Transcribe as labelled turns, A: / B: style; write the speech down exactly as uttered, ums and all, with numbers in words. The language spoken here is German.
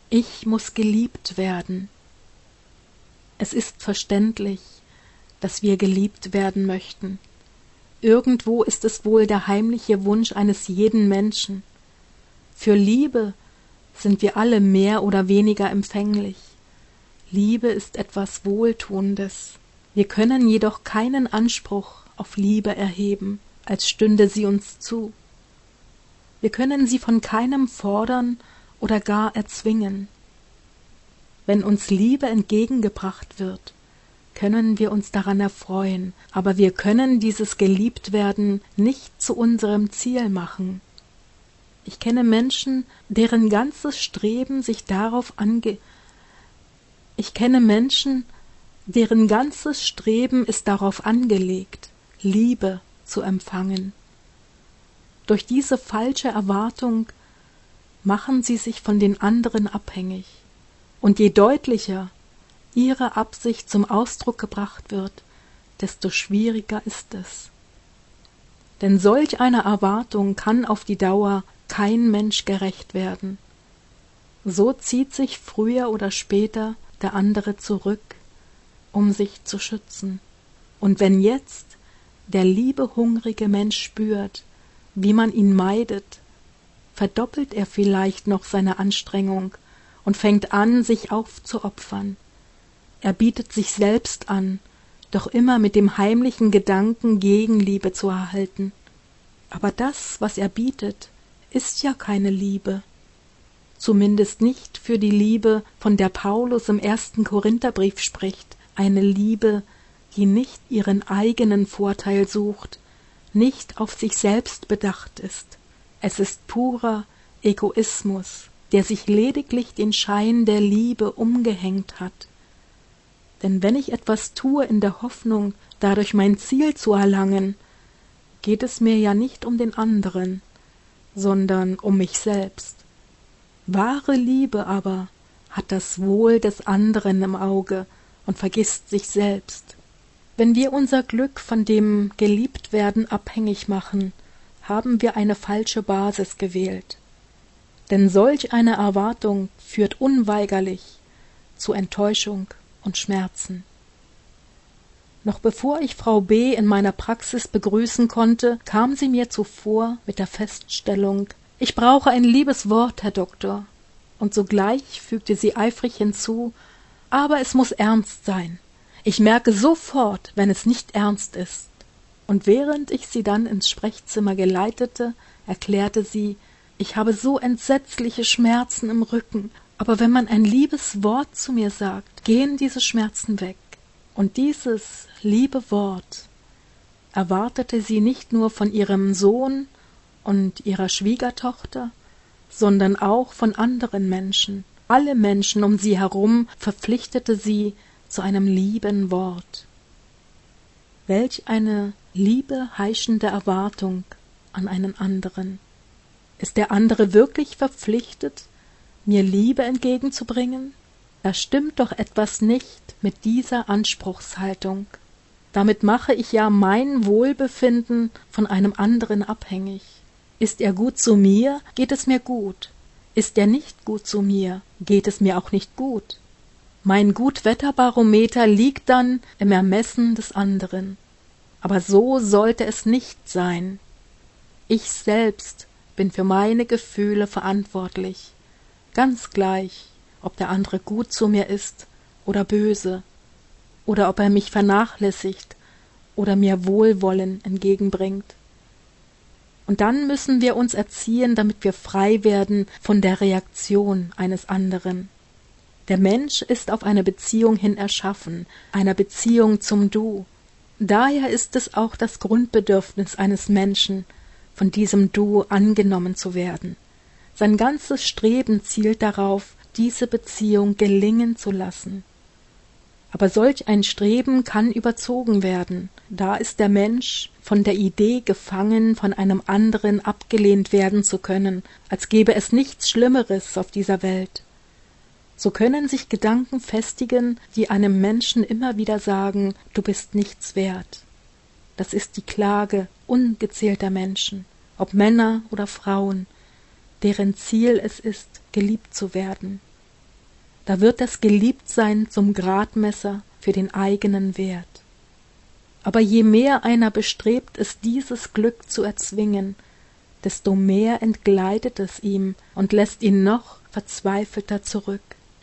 A: Ich muss geliebt werden. Es ist verständlich, dass wir geliebt werden möchten. Irgendwo ist es wohl der heimliche Wunsch eines jeden Menschen. Für Liebe sind wir alle mehr oder weniger empfänglich. Liebe ist etwas Wohltuendes. Wir können jedoch keinen Anspruch auf Liebe erheben, als stünde sie uns zu. Wir können sie von keinem fordern oder gar erzwingen. Wenn uns Liebe entgegengebracht wird, können wir uns daran erfreuen, aber wir können dieses Geliebtwerden nicht zu unserem Ziel machen. Ich kenne Menschen, deren ganzes Streben sich darauf ange... Ich kenne Menschen, deren ganzes Streben ist darauf angelegt, Liebe zu empfangen. Durch diese falsche Erwartung machen sie sich von den anderen abhängig. Und je deutlicher ihre Absicht zum Ausdruck gebracht wird, desto schwieriger ist es. Denn solch einer Erwartung kann auf die Dauer kein Mensch gerecht werden. So zieht sich früher oder später der andere zurück, um sich zu schützen. Und wenn jetzt der liebehungrige Mensch spürt, wie man ihn meidet, verdoppelt er vielleicht noch seine Anstrengung und fängt an, sich aufzuopfern. Er bietet sich selbst an, doch immer mit dem heimlichen Gedanken, Gegenliebe zu erhalten. Aber das, was er bietet, ist ja keine Liebe. Zumindest nicht für die Liebe, von der Paulus im ersten Korintherbrief spricht, eine Liebe, die nicht ihren eigenen Vorteil sucht, nicht auf sich selbst bedacht ist. Es ist purer Egoismus, der sich lediglich den Schein der Liebe umgehängt hat. Denn wenn ich etwas tue in der Hoffnung, dadurch mein Ziel zu erlangen, geht es mir ja nicht um den anderen, sondern um mich selbst. Wahre Liebe aber hat das Wohl des anderen im Auge und vergisst sich selbst. Wenn wir unser Glück von dem Geliebtwerden abhängig machen, haben wir eine falsche Basis gewählt. Denn solch eine Erwartung führt unweigerlich zu Enttäuschung und Schmerzen. Noch bevor ich Frau B. in meiner Praxis begrüßen konnte, kam sie mir zuvor mit der Feststellung: »Ich brauche ein liebes Wort, Herr Doktor.« Und sogleich fügte sie eifrig hinzu: »Aber es muß ernst sein. Ich merke sofort, wenn es nicht ernst ist.« Und während ich sie dann ins Sprechzimmer geleitete, erklärte sie: »Ich habe so entsetzliche Schmerzen im Rücken, aber wenn man ein liebes Wort zu mir sagt, gehen diese Schmerzen weg.« Und dieses liebe Wort erwartete sie nicht nur von ihrem Sohn und ihrer Schwiegertochter, sondern auch von anderen Menschen. Alle Menschen um sie herum verpflichtete sie zu einem lieben Wort. Welch eine liebeheischende Erwartung an einen anderen. Ist der andere wirklich verpflichtet, mir Liebe entgegenzubringen? Da stimmt doch etwas nicht mit dieser Anspruchshaltung. Damit mache ich ja mein Wohlbefinden von einem anderen abhängig. Ist er gut zu mir, geht es mir gut. Ist er nicht gut zu mir, geht es mir auch nicht gut. Mein Gutwetterbarometer liegt dann im Ermessen des anderen. Aber so sollte es nicht sein. Ich selbst bin für meine Gefühle verantwortlich, ganz gleich, ob der andere gut zu mir ist oder böse, oder ob er mich vernachlässigt oder mir Wohlwollen entgegenbringt. Und dann müssen wir uns erziehen, damit wir frei werden von der Reaktion eines anderen. Der Mensch ist auf eine Beziehung hin erschaffen, einer Beziehung zum Du. Daher ist es auch das Grundbedürfnis eines Menschen, von diesem Du angenommen zu werden. Sein ganzes Streben zielt darauf, diese Beziehung gelingen zu lassen. Aber solch ein Streben kann überzogen werden. Da ist der Mensch von der Idee gefangen, von einem anderen abgelehnt werden zu können, als gäbe es nichts Schlimmeres auf dieser Welt. So können sich Gedanken festigen, die einem Menschen immer wieder sagen: Du bist nichts wert. Das ist die Klage ungezählter Menschen, ob Männer oder Frauen, deren Ziel es ist, geliebt zu werden. da wird das Geliebtsein zum Gradmesser für den eigenen Wert. Aber je mehr einer bestrebt ist, dieses Glück zu erzwingen, desto mehr entgleitet es ihm und lässt ihn noch verzweifelter zurück.